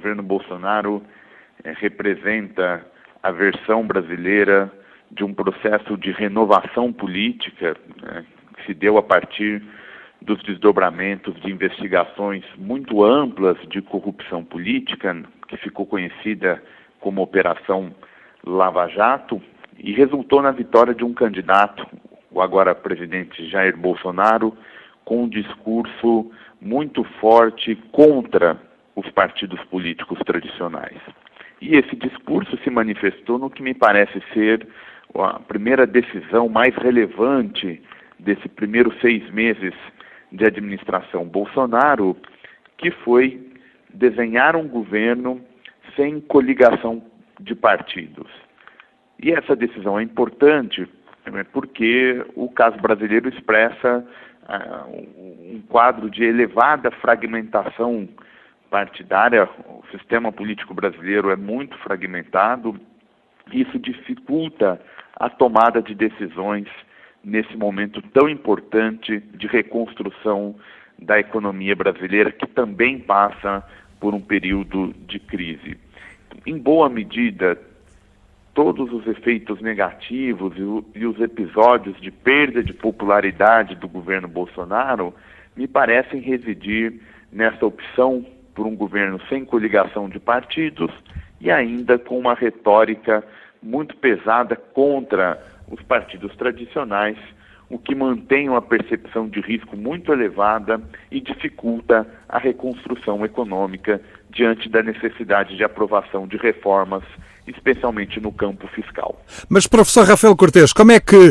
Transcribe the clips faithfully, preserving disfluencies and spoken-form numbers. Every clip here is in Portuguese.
governo Bolsonaro é, representa a versão brasileira de um processo de renovação política, né, que se deu a partir dos desdobramentos de investigações muito amplas de corrupção política, que ficou conhecida como Operação Lava Jato, e resultou na vitória de um candidato, o agora presidente Jair Bolsonaro, com um discurso muito forte contra os partidos políticos tradicionais. E esse discurso se manifestou no que me parece ser a primeira decisão mais relevante desse primeiro seis meses de administração Bolsonaro, que foi desenhar um governo sem coligação de partidos. E essa decisão é importante porque o caso brasileiro expressa uh, um quadro de elevada fragmentação partidária. O sistema político brasileiro é muito fragmentado e isso dificulta a tomada de decisões nesse momento tão importante de reconstrução da economia brasileira, que também passa por um período de crise. Em boa medida, todos os efeitos negativos e os episódios de perda de popularidade do governo Bolsonaro me parecem residir nessa opção por um governo sem coligação de partidos e ainda com uma retórica muito pesada contra os partidos tradicionais, o que mantém uma percepção de risco muito elevada e dificulta a reconstrução econômica diante da necessidade de aprovação de reformas, especialmente no campo fiscal. Mas, professor Rafael Cortes, como é que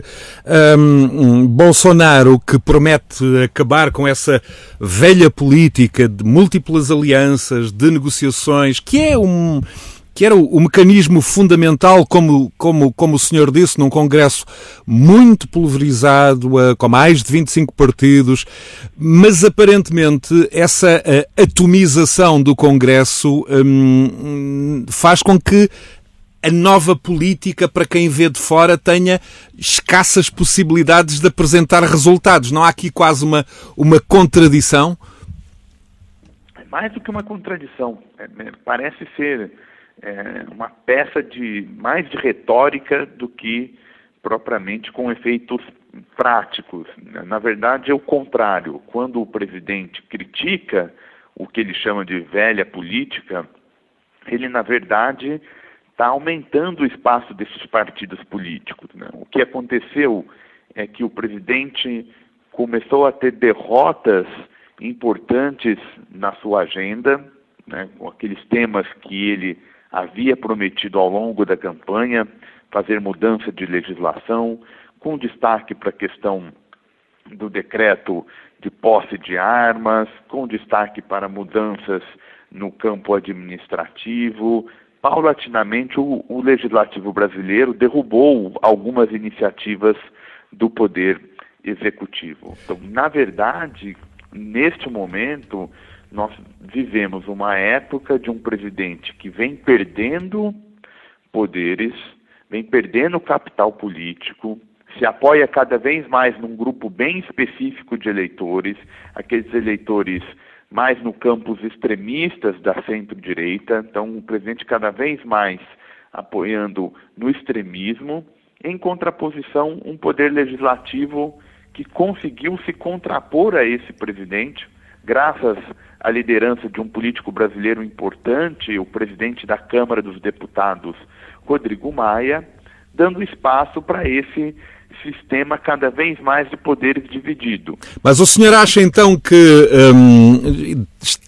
um, Bolsonaro, que promete acabar com essa velha política de múltiplas alianças, de negociações, que é um... que era o, o mecanismo fundamental, como, como, como o senhor disse, num Congresso muito pulverizado, uh, com mais de vinte e cinco partidos, mas aparentemente essa uh, atomização do Congresso um, faz com que a nova política, para quem vê de fora, tenha escassas possibilidades de apresentar resultados. Não há aqui quase uma, uma contradição? É mais do que uma contradição. É, parece ser É uma peça de mais de retórica do que propriamente com efeitos práticos. Na verdade, é o contrário. Quando o presidente critica o que ele chama de velha política, ele, na verdade, está aumentando o espaço desses partidos políticos, né? O que aconteceu é que o presidente começou a ter derrotas importantes na sua agenda, né, com aqueles temas que ele havia prometido ao longo da campanha, fazer mudança de legislação, com destaque para a questão do decreto de posse de armas, com destaque para mudanças no campo administrativo. Paulatinamente, o, o legislativo brasileiro derrubou algumas iniciativas do poder executivo. Então, na verdade, neste momento, nós vivemos uma época de um presidente que vem perdendo poderes, vem perdendo capital político, se apoia cada vez mais num grupo bem específico de eleitores, aqueles eleitores mais no campos extremistas da centro-direita. Então, o presidente cada vez mais apoiando no extremismo, em contraposição, um poder legislativo que conseguiu se contrapor a esse presidente, graças à liderança de um político brasileiro importante, o presidente da Câmara dos Deputados, Rodrigo Maia, dando espaço para esse sistema cada vez mais de poderes dividido. Mas o senhor acha então que hum,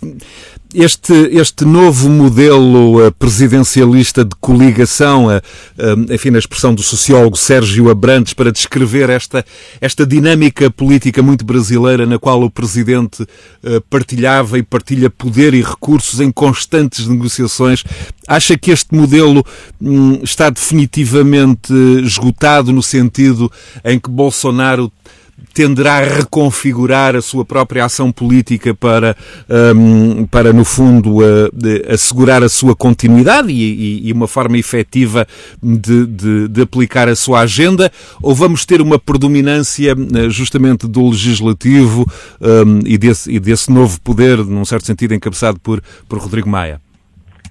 este, este novo modelo presidencialista de coligação, enfim, na expressão do sociólogo Sérgio Abrantes, para descrever esta, esta dinâmica política muito brasileira na qual o presidente partilhava e partilha poder e recursos em constantes negociações, acha que este modelo hum, está definitivamente esgotado no sentido em que Bolsonaro tenderá a reconfigurar a sua própria ação política para, um, para no fundo, uh, assegurar a sua continuidade e, e uma forma efetiva de, de, de aplicar a sua agenda? Ou vamos ter uma predominância uh, justamente do legislativo um, e, desse, e desse novo poder, num certo sentido, encabeçado por, por Rodrigo Maia?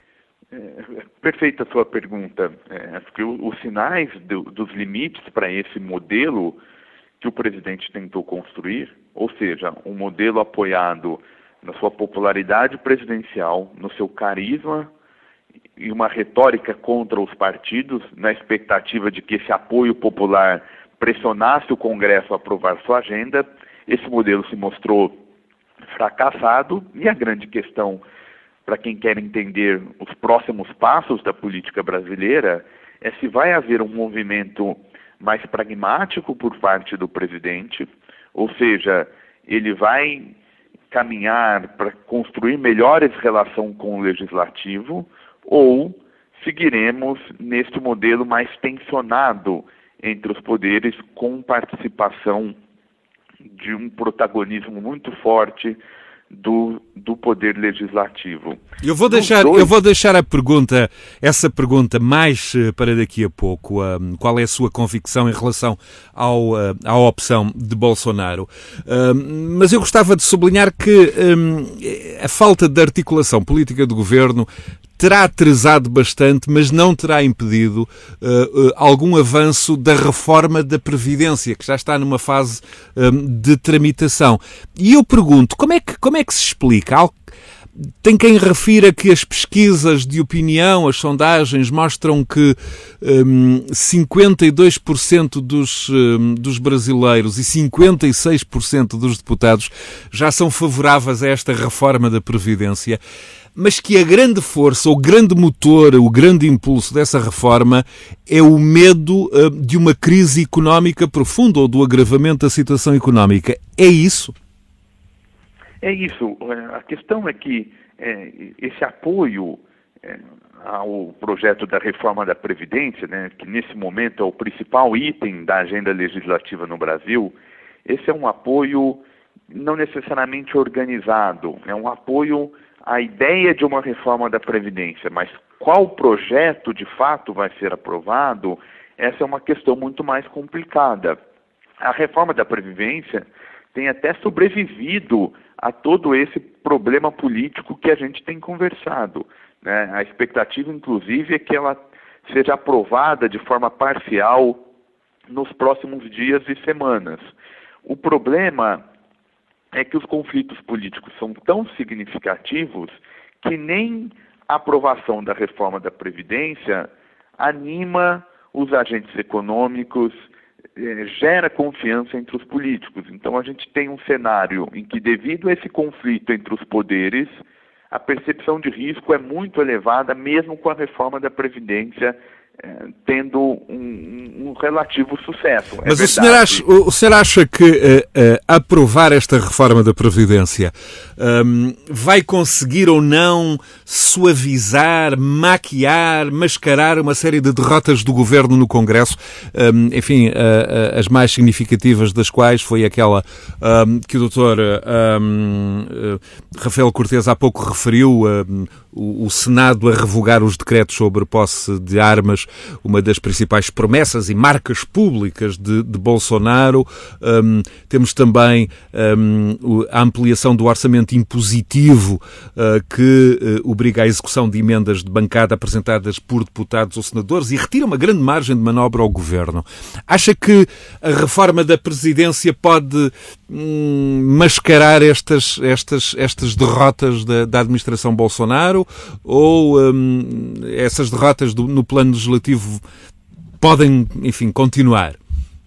Perfeita a sua pergunta, é, porque os sinais do, dos limites para esse modelo que o presidente tentou construir, ou seja, um modelo apoiado na sua popularidade presidencial, no seu carisma e uma retórica contra os partidos, na expectativa de que esse apoio popular pressionasse o Congresso a aprovar sua agenda, esse modelo se mostrou fracassado e a grande questão para quem quer entender os próximos passos da política brasileira é se vai haver um movimento mais pragmático por parte do presidente, ou seja, ele vai caminhar para construir melhores relações com o legislativo, ou seguiremos neste modelo mais tensionado entre os poderes, com participação de um protagonismo muito forte do, do poder legislativo. Eu vou, deixar, dois... eu vou deixar a pergunta, essa pergunta mais para daqui a pouco. Um, qual é a sua convicção em relação ao, uh, à opção de Bolsonaro? Um, mas eu gostava de sublinhar que um, a falta de articulação política do governo terá atrasado bastante, mas não terá impedido uh, uh, algum avanço da reforma da Previdência, que já está numa fase um, de tramitação. E eu pergunto, como é que, como é que se explica? Tem quem refira que as pesquisas de opinião, as sondagens, mostram que um, cinquenta e dois por cento dos, um, dos brasileiros e cinquenta e seis por cento dos deputados já são favoráveis a esta reforma da Previdência, mas que a grande força, o grande motor, o grande impulso dessa reforma é o medo uh, de uma crise económica profunda ou do agravamento da situação económica. É isso? É isso. A questão é que é, esse apoio é, ao projeto da reforma da Previdência, né, que nesse momento é o principal item da agenda legislativa no Brasil, esse é um apoio não necessariamente organizado, é um apoio à ideia de uma reforma da Previdência, mas qual projeto de fato vai ser aprovado, essa é uma questão muito mais complicada. A reforma da Previdência tem até sobrevivido a todo esse problema político que a gente tem conversado, né? A expectativa, inclusive, é que ela seja aprovada de forma parcial nos próximos dias e semanas. O problema é que os conflitos políticos são tão significativos que nem a aprovação da reforma da Previdência anima os agentes econômicos, eh, gera confiança entre os políticos. Então a gente tem um cenário em que, devido a esse conflito entre os poderes, a percepção de risco é muito elevada, mesmo com a reforma da Previdência eh, tendo um, um relativo sucesso. Mas é o, senhor acha, o senhor acha que uh, uh, aprovar esta reforma da Previdência um, vai conseguir ou não suavizar, maquiar, mascarar uma série de derrotas do governo no Congresso? Um, enfim, uh, uh, as mais significativas das quais foi aquela um, que o doutor um, uh, Rafael Cortes há pouco referiu, um, o, o Senado a revogar os decretos sobre posse de armas, uma das principais promessas e marcas públicas de, de Bolsonaro. Um, temos também um, a ampliação do orçamento impositivo uh, que uh, obriga à execução de emendas de bancada apresentadas por deputados ou senadores e retira uma grande margem de manobra ao governo. Acha que a reforma da Presidência pode hum, mascarar estas, estas, estas derrotas da, da administração Bolsonaro, ou hum, essas derrotas do, no plano legislativo podem, enfim, continuar?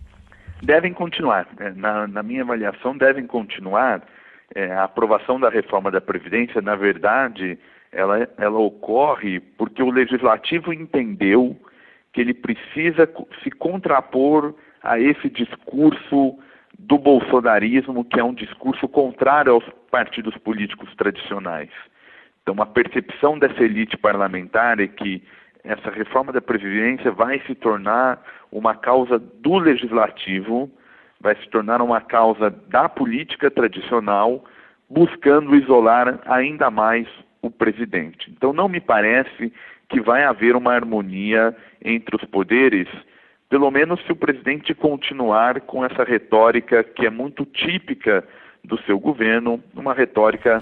Devem continuar. Na, na minha avaliação, devem continuar. É, a aprovação da reforma da Previdência, na verdade, ela, ela ocorre porque o Legislativo entendeu que ele precisa se contrapor a esse discurso do bolsonarismo, que é um discurso contrário aos partidos políticos tradicionais. Então, a percepção dessa elite parlamentar é que essa reforma da Previdência vai se tornar uma causa do Legislativo, vai se tornar uma causa da política tradicional, buscando isolar ainda mais o presidente. Então, não me parece que vai haver uma harmonia entre os poderes, pelo menos se o presidente continuar com essa retórica que é muito típica do seu governo, uma retórica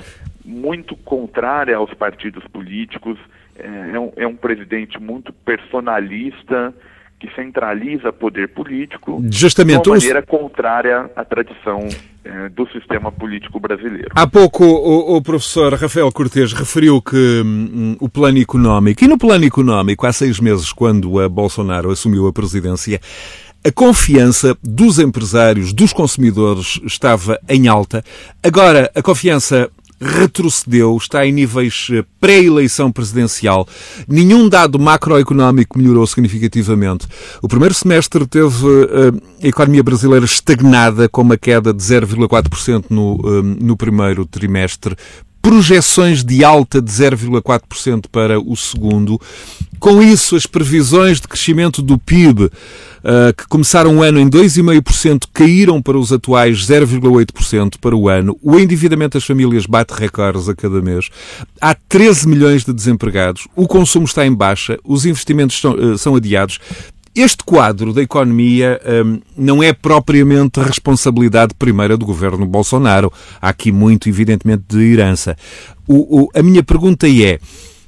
muito contrária aos partidos políticos, é um, é um presidente muito personalista, que centraliza poder político Justamente, de uma maneira os... contrária à tradição eh, do sistema político brasileiro. Há pouco o, o professor Rafael Cortes referiu que hum, o plano económico, e no plano económico, há seis meses, quando a Bolsonaro assumiu a presidência, a confiança dos empresários, dos consumidores, estava em alta. Agora, a confiança retrocedeu, está em níveis pré-eleição presidencial. Nenhum dado macroeconómico melhorou significativamente. O primeiro semestre teve uh, a economia brasileira estagnada, com uma queda de zero vírgula quatro por cento no, uh, no primeiro trimestre. Projeções de alta de zero vírgula quatro por cento para o segundo. Com isso, as previsões de crescimento do P I B, uh, que começaram o ano em dois vírgula cinco por cento, caíram para os atuais zero vírgula oito por cento para o ano. O endividamento das famílias bate recordes a cada mês. Há treze milhões de desempregados. O consumo está em baixa. Os investimentos são, uh, são adiados. Este quadro da economia um, não é propriamente responsabilidade primeira do governo Bolsonaro. Há aqui muito, evidentemente, de herança. O, o, a minha pergunta é,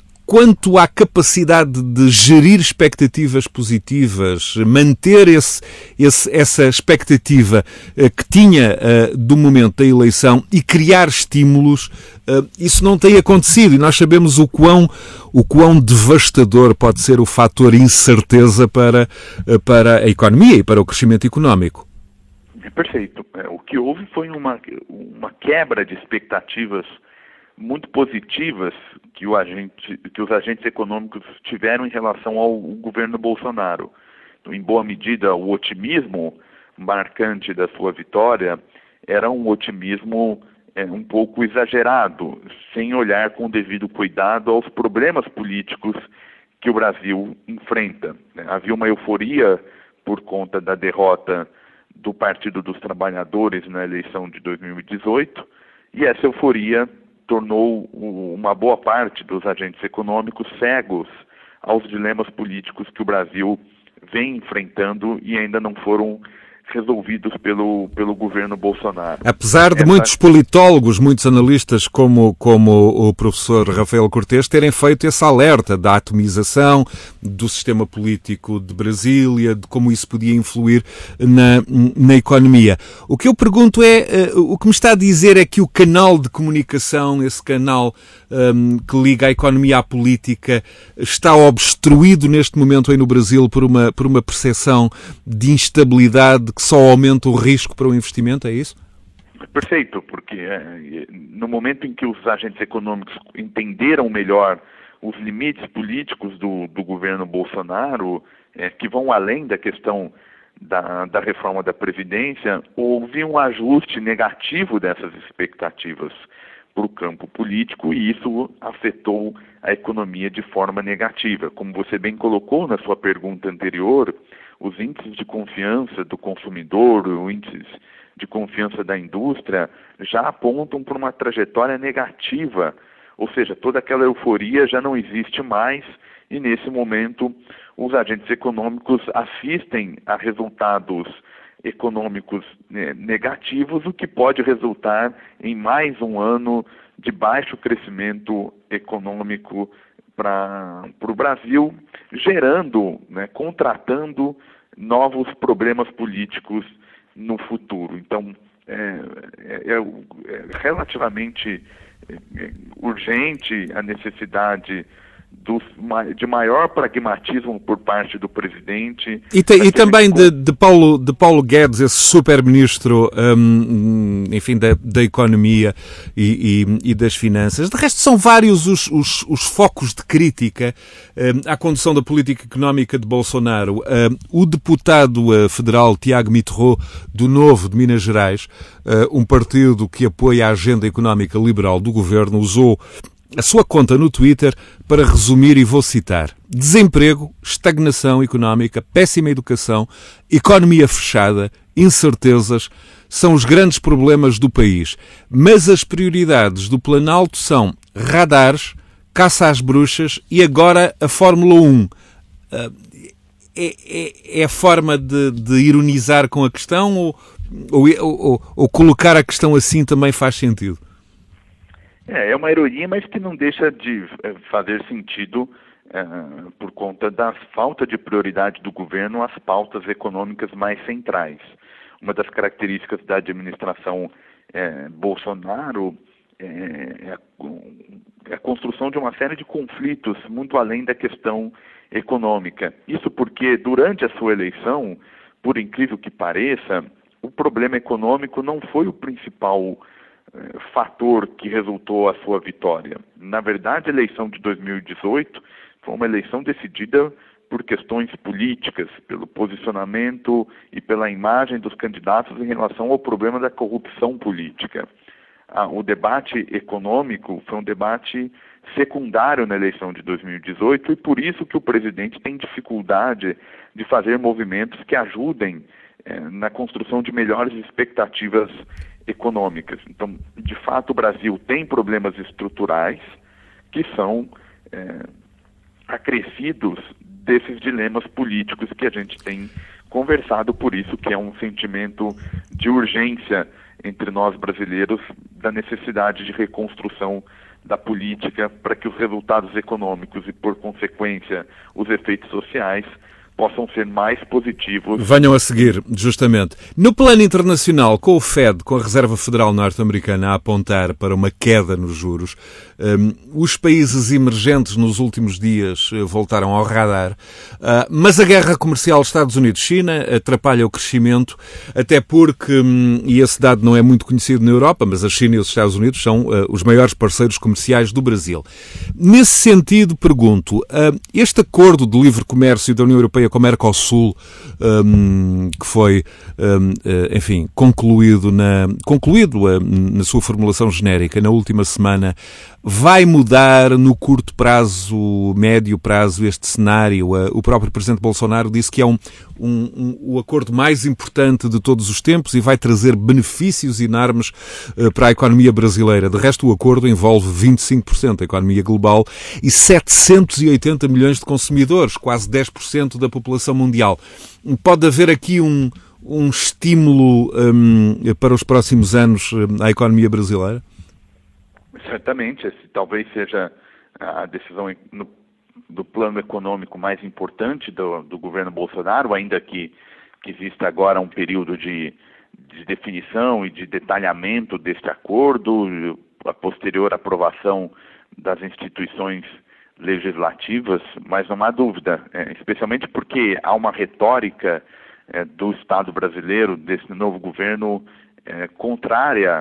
quanto à capacidade de gerir expectativas positivas, manter esse, esse, essa expectativa uh, que tinha uh, do momento da eleição e criar estímulos, uh, isso não tem acontecido e nós sabemos o quão, o quão devastador pode ser o fator incerteza para, uh, para a economia e para o crescimento económico. Perfeito. O que houve foi uma, uma quebra de expectativas muito positivas que, o agente, que os agentes econômicos tiveram em relação ao governo Bolsonaro. Então, em boa medida, o otimismo marcante da sua vitória era um otimismo é, um pouco exagerado, sem olhar com o devido cuidado aos problemas políticos que o Brasil enfrenta. Havia uma euforia por conta da derrota do Partido dos Trabalhadores na eleição de dois mil e dezoito, e essa euforia tornou uma boa parte dos agentes econômicos cegos aos dilemas políticos que o Brasil vem enfrentando e ainda não foram resolvidos pelo, pelo governo Bolsonaro. Apesar de Essa... muitos politólogos, muitos analistas, como, como o professor Rafael Cortes, terem feito esse alerta da atomização do sistema político de Brasília, de como isso podia influir na, na economia. O que eu pergunto é, uh, o que me está a dizer é que o canal de comunicação, esse canal um, que liga a economia à política, está obstruído neste momento aí no Brasil por uma, por uma percepção de instabilidade que só aumenta o risco para o investimento, é isso? Perfeito, porque é, no momento em que os agentes econômicos entenderam melhor os limites políticos do, do governo Bolsonaro, é, que vão além da questão da, da reforma da Previdência, houve um ajuste negativo dessas expectativas para o campo político e isso afetou a economia de forma negativa. Como você bem colocou na sua pergunta anterior, os índices de confiança do consumidor, os índices de confiança da indústria já apontam para uma trajetória negativa, ou seja, toda aquela euforia já não existe mais e nesse momento os agentes econômicos assistem a resultados econômicos negativos, o que pode resultar em mais um ano de baixo crescimento econômico para o Brasil, gerando, né, contratando novos problemas políticos no futuro. Então, é, é, é relativamente é, urgente a necessidade do, de maior pragmatismo por parte do presidente. E, te, e também de, de, Paulo, de Paulo Guedes, esse super-ministro um, enfim, da, da economia e, e, e das finanças. De resto, são vários os, os, os focos de crítica um, à condução da política económica de Bolsonaro. Um, o deputado uh, federal Tiago Mitterrand, do Novo, de Minas Gerais, uh, um partido que apoia a agenda económica liberal do governo, usou a sua conta no Twitter para resumir, e vou citar: desemprego, estagnação económica, péssima educação, economia fechada, incertezas são os grandes problemas do país. Mas as prioridades do Planalto são radares, caça às bruxas e agora a Fórmula um. É, é, é a forma de, de ironizar com a questão ou, ou, ou, ou colocar a questão assim também faz sentido? É, é uma ironia, mas que não deixa de fazer sentido é, por conta da falta de prioridade do governo às pautas econômicas mais centrais. Uma das características da administração é, Bolsonaro é a, é a construção de uma série de conflitos muito além da questão econômica. Isso porque, durante a sua eleição, por incrível que pareça, o problema econômico não foi o principal eh, fator que resultou a sua vitória. Na verdade, a eleição de dois mil e dezoito foi uma eleição decidida por questões políticas, pelo posicionamento e pela imagem dos candidatos em relação ao problema da corrupção política. Ah, o debate econômico foi um debate secundário na eleição de dois mil e dezoito e por isso que o presidente tem dificuldade de fazer movimentos que ajudem eh, na construção de melhores expectativas econômicas. Então, de fato, o Brasil tem problemas estruturais que são eh, acrescidos desses dilemas políticos que a gente tem conversado, por isso que é um sentimento de urgência entre nós brasileiros da necessidade de reconstrução da política para que os resultados econômicos e, por consequência, os efeitos sociais possam ser mais positivos. Venham a seguir, justamente. No plano internacional, com o Fed, com a Reserva Federal Norte-Americana a apontar para uma queda nos juros, um, os países emergentes nos últimos dias uh, voltaram ao radar, uh, mas a guerra comercial Estados Unidos-China atrapalha o crescimento, até porque, um, e esse dado não é muito conhecido na Europa, mas a China e os Estados Unidos são uh, os maiores parceiros comerciais do Brasil. Nesse sentido, pergunto, uh, este acordo de livre comércio da União Europeia com o Mercosul, um, que foi, um, enfim, concluído, na, concluído uh, na sua formulação genérica na última semana, vai mudar no curto prazo, médio prazo, este cenário? Uh, o próprio Presidente Bolsonaro disse que é um, um, um, o acordo mais importante de todos os tempos e vai trazer benefícios enormes uh, para a economia brasileira. De resto, o acordo envolve vinte e cinco por cento da economia global e setecentos e oitenta milhões de consumidores, quase dez por cento da população mundial. Pode haver aqui um, um estímulo um, para os próximos anos um, à economia brasileira? Certamente, esse talvez seja a decisão no, do plano econômico mais importante do, do governo Bolsonaro, ainda que, que exista agora um período de, de definição e de detalhamento deste acordo, a posterior aprovação das instituições legislativas, mas não há dúvida, é, especialmente porque há uma retórica é, do Estado brasileiro, desse novo governo, é, contrária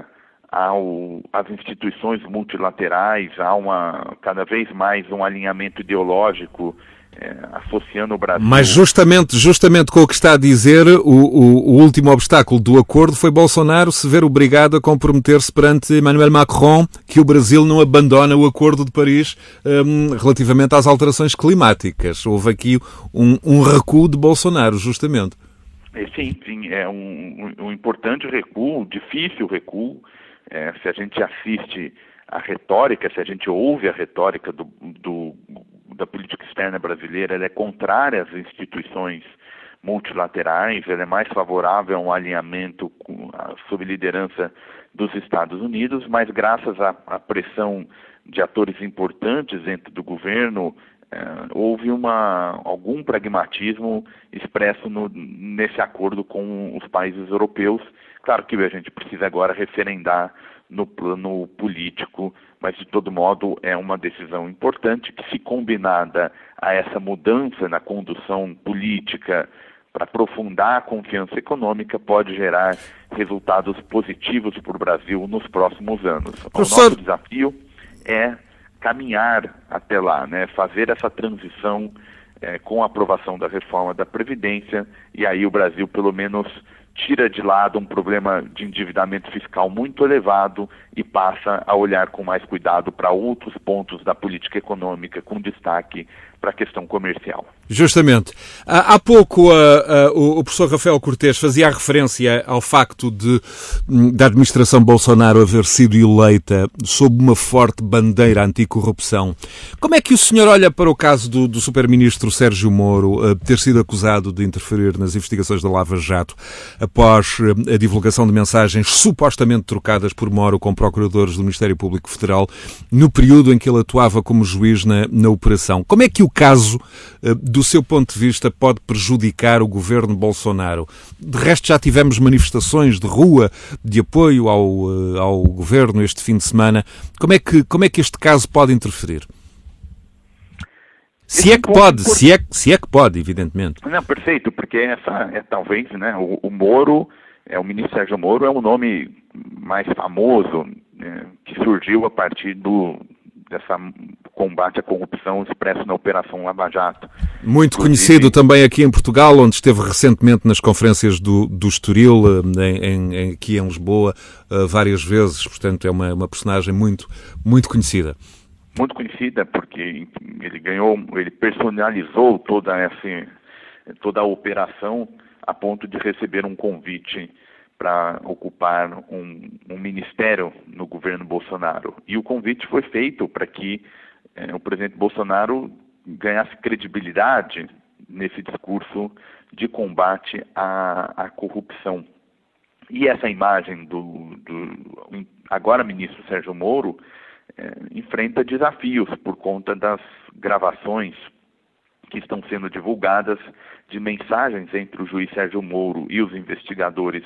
ao, às instituições multilaterais, há uma, cada vez mais um alinhamento ideológico é, associando o Brasil... Mas justamente, justamente com o que está a dizer, o, o, o último obstáculo do acordo foi Bolsonaro se ver obrigado a comprometer-se perante Emmanuel Macron que o Brasil não abandona o Acordo de Paris um, relativamente às alterações climáticas. Houve aqui um, um recuo de Bolsonaro, justamente. Sim, sim, é um, um importante recuo, difícil recuo. É, se a gente assiste à retórica, se a gente ouve a retórica do, do, da política externa brasileira, ela é contrária às instituições multilaterais, ela é mais favorável a um alinhamento com, a, sob liderança dos Estados Unidos, mas graças à, à pressão de atores importantes dentro do governo, é, houve uma, algum pragmatismo expresso no, nesse acordo com os países europeus. Claro que a gente precisa agora referendar no plano político, mas de todo modo é uma decisão importante que, se combinada a essa mudança na condução política para aprofundar a confiança econômica, pode gerar resultados positivos para o Brasil nos próximos anos. Professor... O nosso desafio é caminhar até lá, né? Fazer essa transição é, com a aprovação da reforma da Previdência, e aí o Brasil pelo menos tira de lado um problema de endividamento fiscal muito elevado e passa a olhar com mais cuidado para outros pontos da política econômica, com destaque para para a questão comercial. Justamente. Há, há pouco uh, uh, o, o professor Rafael Cortes fazia referência ao facto de da administração Bolsonaro haver sido eleita sob uma forte bandeira anticorrupção. Como é que o senhor olha para o caso do, do super-ministro Sérgio Moro uh, ter sido acusado de interferir nas investigações da Lava Jato após uh, a divulgação de mensagens supostamente trocadas por Moro com procuradores do Ministério Público Federal no período em que ele atuava como juiz na, na operação? Como é que o caso uh, do seu ponto de vista, pode prejudicar o governo Bolsonaro? De resto, já tivemos manifestações de rua de apoio ao, ao governo este fim de semana. Como é que, como é que este caso pode interferir? Se é que pode, se é, se é que pode, evidentemente. Não, perfeito, porque essa é talvez, né, o, o Moro, é, o ministro Sérgio Moro é o nome mais famoso, né, que surgiu a partir do dessa combate à corrupção expresso na Operação Lava Jato. Muito Inclusive, conhecido também aqui em Portugal, onde esteve recentemente nas conferências do, do Estoril, em, em, aqui em Lisboa, várias vezes. Portanto, é uma, uma personagem muito, muito conhecida. Muito conhecida porque ele ganhou, ele personalizou toda essa, toda a operação a ponto de receber um convite para ocupar um, um ministério no governo Bolsonaro. E o convite foi feito para que eh, o presidente Bolsonaro ganhasse credibilidade nesse discurso de combate à, à corrupção. E essa imagem do, do agora ministro Sérgio Moro eh, enfrenta desafios por conta das gravações que estão sendo divulgadas de mensagens entre o juiz Sérgio Moro e os investigadores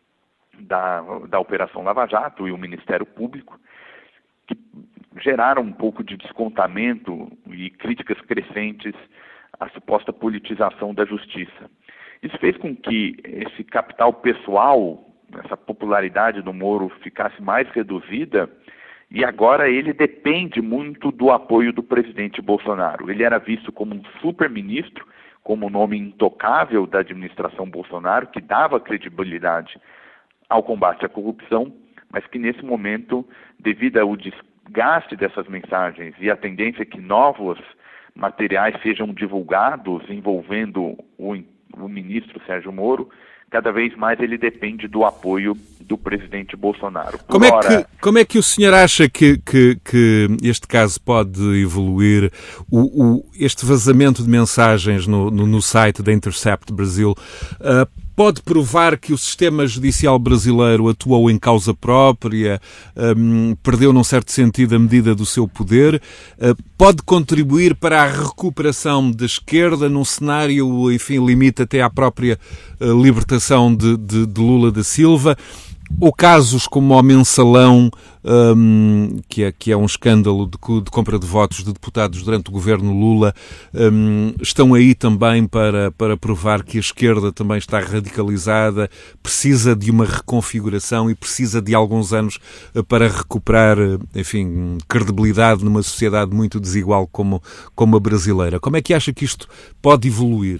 Da, da Operação Lava Jato e o Ministério Público, que geraram um pouco de descontamento e críticas crescentes à suposta politização da justiça. Isso fez com que esse capital pessoal, essa popularidade do Moro ficasse mais reduzida e agora ele depende muito do apoio do presidente Bolsonaro. Ele era visto como um super-ministro, como um nome intocável da administração Bolsonaro, que dava credibilidade ao combate à corrupção, mas que nesse momento, devido ao desgaste dessas mensagens e a tendência que novos materiais sejam divulgados envolvendo o, o ministro Sérgio Moro, cada vez mais ele depende do apoio do presidente Bolsonaro. Por como, é hora... que, como é que o senhor acha que, que, que este caso pode evoluir? O, o, este vazamento de mensagens no, no, no site da Intercept Brasil uh, pode provar que o sistema judicial brasileiro atuou em causa própria, um, perdeu num certo sentido a medida do seu poder, uh, pode contribuir para a recuperação da esquerda num cenário, enfim, limite até à própria uh, libertação de, de, de Lula da Silva, ou casos como o Mensalão, um, que, é, que é um escândalo de, de compra de votos de deputados durante o governo Lula, um, estão aí também para, para provar que a esquerda também está radicalizada, precisa de uma reconfiguração e precisa de alguns anos para recuperar, enfim, credibilidade numa sociedade muito desigual como, como a brasileira. Como é que acha que isto pode evoluir?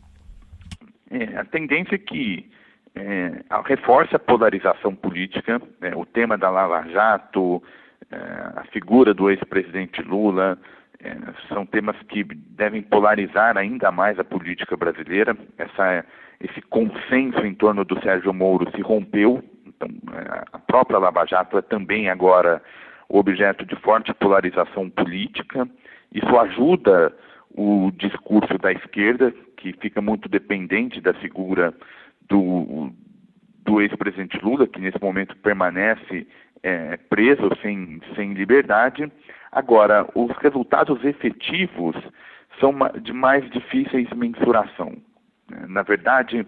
É, a tendência é que É, reforça a polarização política, né, o tema da Lava Jato, é, a figura do ex-presidente Lula, é, são temas que devem polarizar ainda mais a política brasileira. Essa, esse consenso em torno do Sérgio Moro se rompeu, então, é, a própria Lava Jato é também agora objeto de forte polarização política. Isso ajuda o discurso da esquerda, que fica muito dependente da figura do, do ex-presidente Lula, que nesse momento permanece é, preso, sem, sem liberdade. Agora, os resultados efetivos são de mais difíceis mensuração. Na verdade,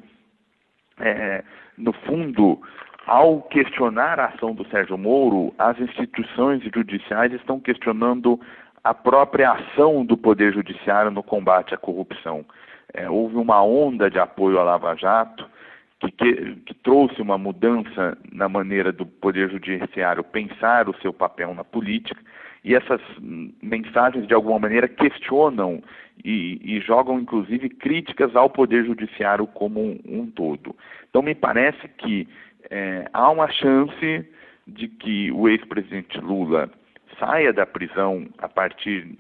é, no fundo, ao questionar a ação do Sérgio Moro, as instituições judiciais estão questionando a própria ação do Poder Judiciário no combate à corrupção. É, houve uma onda de apoio à Lava Jato, Que, que, que trouxe uma mudança na maneira do Poder Judiciário pensar o seu papel na política, e essas mensagens, de alguma maneira, questionam e, e jogam, inclusive, críticas ao Poder Judiciário como um, um todo. Então, me parece que é, há uma chance de que o ex-presidente Lula saia da prisão a partir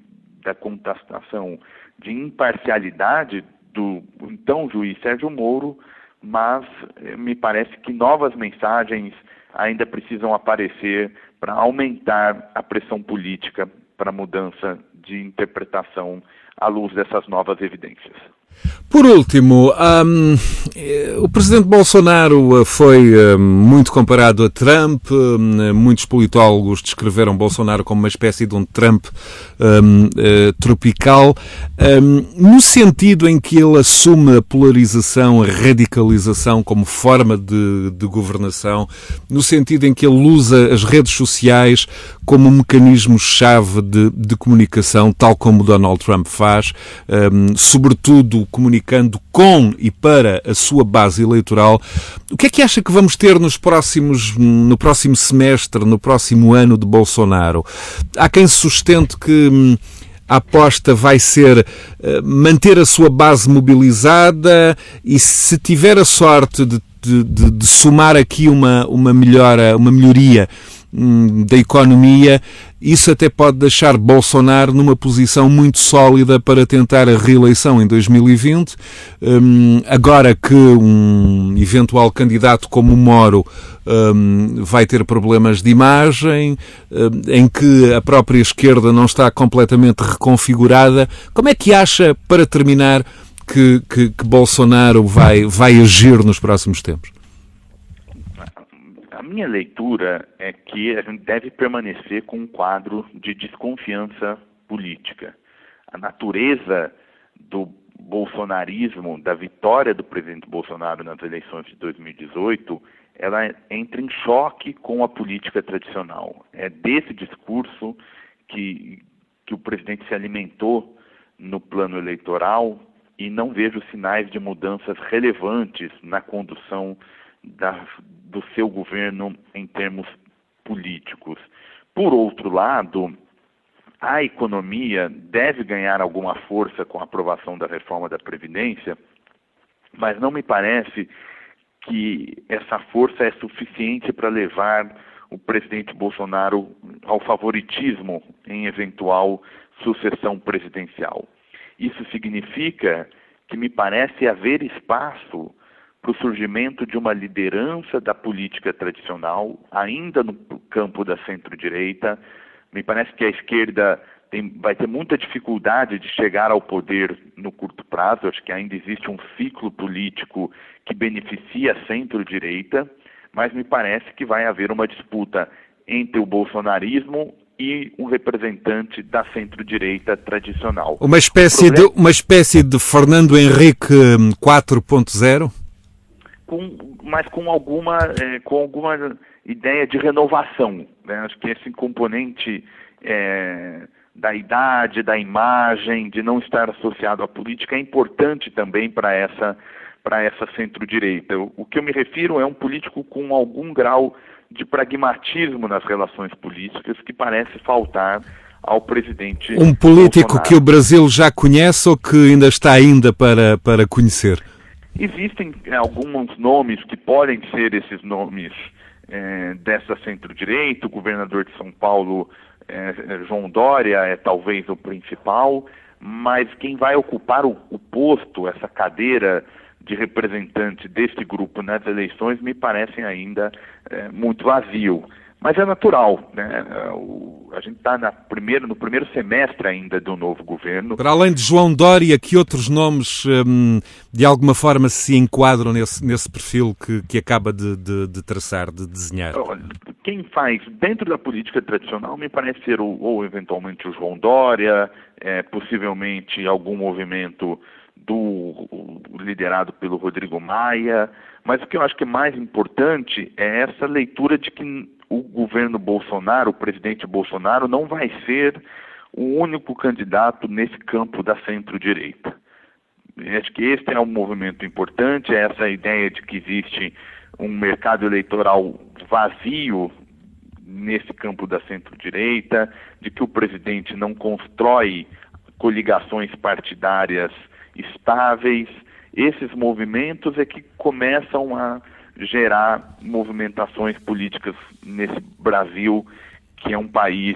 da contestação de imparcialidade do então juiz Sérgio Moro, mas me parece que novas mensagens ainda precisam aparecer para aumentar a pressão política para a mudança de interpretação à luz dessas novas evidências. Por último, um, o presidente Bolsonaro foi um, muito comparado a Trump. Um, muitos politólogos descreveram Bolsonaro como uma espécie de um Trump um, uh, tropical, um, no sentido em que ele assume a polarização, a radicalização como forma de, de governação, no sentido em que ele usa as redes sociais como um mecanismo-chave de, de comunicação, tal como Donald Trump faz, um, sobretudo comunicando com e para a sua base eleitoral. O que é que acha que vamos ter nos próximos, no próximo semestre, no próximo ano de Bolsonaro? Há quem sustente que hum, a aposta vai ser uh, manter a sua base mobilizada e, se tiver a sorte de, de, de, de somar aqui uma, uma, melhora, uma melhoria hum, da economia, isso até pode deixar Bolsonaro numa posição muito sólida para tentar a reeleição em dois mil e vinte. Um, agora que um eventual candidato como o Moro um, vai ter problemas de imagem, um, em que a própria esquerda não está completamente reconfigurada, como é que acha, para terminar, que, que, que Bolsonaro vai, vai agir nos próximos tempos? A minha leitura é que a gente deve permanecer com um quadro de desconfiança política. A natureza do bolsonarismo, da vitória do presidente Bolsonaro nas eleições de dois mil e dezoito, ela entra em choque com a política tradicional. É desse discurso que, que o presidente se alimentou no plano eleitoral e não vejo sinais de mudanças relevantes na condução da do seu governo em termos políticos. Por outro lado, a economia deve ganhar alguma força com a aprovação da reforma da Previdência, mas não me parece que essa força é suficiente para levar o presidente Bolsonaro ao favoritismo em eventual sucessão presidencial. Isso significa que me parece haver espaço para o surgimento de uma liderança da política tradicional, ainda no campo da centro-direita. Me parece que a esquerda tem, vai ter muita dificuldade de chegar ao poder no curto prazo. Acho que ainda existe um ciclo político que beneficia a centro-direita, mas me parece que vai haver uma disputa entre o bolsonarismo e um representante da centro-direita tradicional. Uma espécie, problema... de, uma espécie de Fernando Henrique quatro ponto zero? Com, mas com alguma, é, com alguma ideia de renovação, né? Acho que esse componente é, da idade, da imagem, de não estar associado à política é importante também para essa, para essa centro-direita. O, o que eu me refiro é um político com algum grau de pragmatismo nas relações políticas que parece faltar ao presidente Um político Bolsonaro. Que o Brasil já conhece ou que ainda está ainda para, para conhecer? Existem é, alguns nomes que podem ser esses nomes é, dessa centro-direita. O governador de São Paulo, é, João Dória, é talvez o principal, mas quem vai ocupar o, o posto, essa cadeira de representante deste grupo nas eleições, me parecem ainda é, muito vazio. Mas é natural, né? O, a gente está no primeiro semestre ainda do novo governo. Para além de João Dória, que outros nomes hum, de alguma forma se enquadram nesse, nesse perfil que, que acaba de, de, de traçar, de desenhar? Quem faz dentro da política tradicional me parece ser o, ou eventualmente o João Dória, é, possivelmente algum movimento do, liderado pelo Rodrigo Maia, mas o que eu acho que é mais importante é essa leitura de que o governo Bolsonaro, o presidente Bolsonaro, não vai ser o único candidato nesse campo da centro-direita. Acho que este é um movimento importante, é essa ideia de que existe um mercado eleitoral vazio nesse campo da centro-direita, de que o presidente não constrói coligações partidárias estáveis. Esses movimentos é que começam a gerar movimentações políticas nesse Brasil, que é um país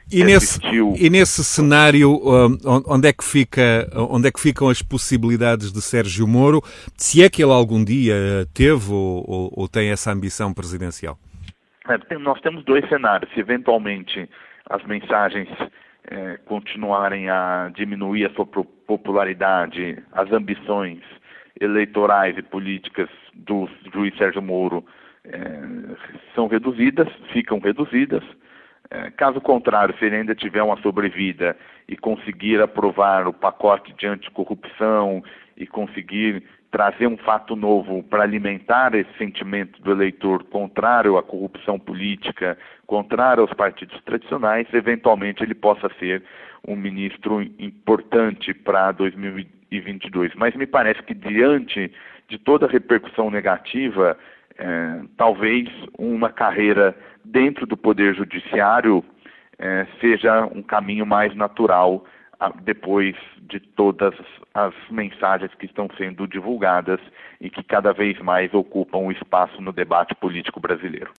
E nesse, e nesse cenário, onde é, que fica, onde é que ficam as possibilidades de Sérgio Moro, se é que ele algum dia teve ou, ou, ou tem essa ambição presidencial? É, nós temos dois cenários. Se eventualmente as mensagens é, continuarem a diminuir a sua popularidade, as ambições eleitorais e políticas do juiz Sérgio Moro é, são reduzidas, ficam reduzidas. Caso contrário, se ele ainda tiver uma sobrevida e conseguir aprovar o pacote de anticorrupção e conseguir trazer um fato novo para alimentar esse sentimento do eleitor contrário à corrupção política, contrário aos partidos tradicionais, eventualmente ele possa ser um ministro importante para dois mil e vinte e dois. Mas me parece que diante de toda a repercussão negativa, É, talvez uma carreira dentro do Poder Judiciário é, seja um caminho mais natural a, depois de todas as mensagens que estão sendo divulgadas e que cada vez mais ocupam o espaço no debate político brasileiro.